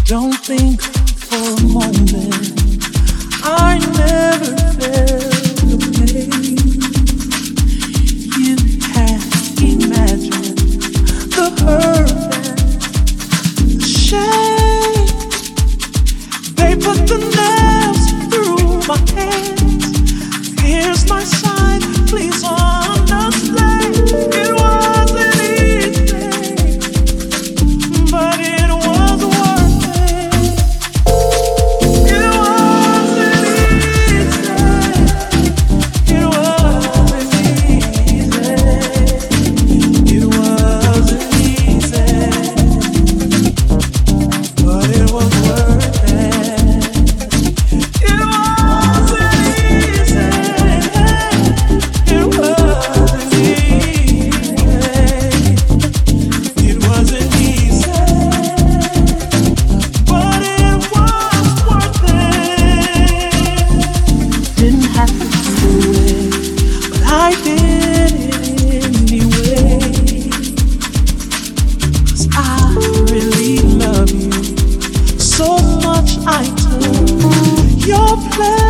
Don't think for a moment I never felt the pain. You can't imagine the hurt and the shame. They put the nails through my hands. Here's my sign, please understand. It wasn't easy, but it was worth it. It wasn't easy. It wasn't easy. It wasn't easy, but it was worth it. It wasn't easy. It wasn't easy. It wasn't easy, but it was worth it. Didn't have to do it, but I did it anyway. 'Cause I really love you so much. I took your place.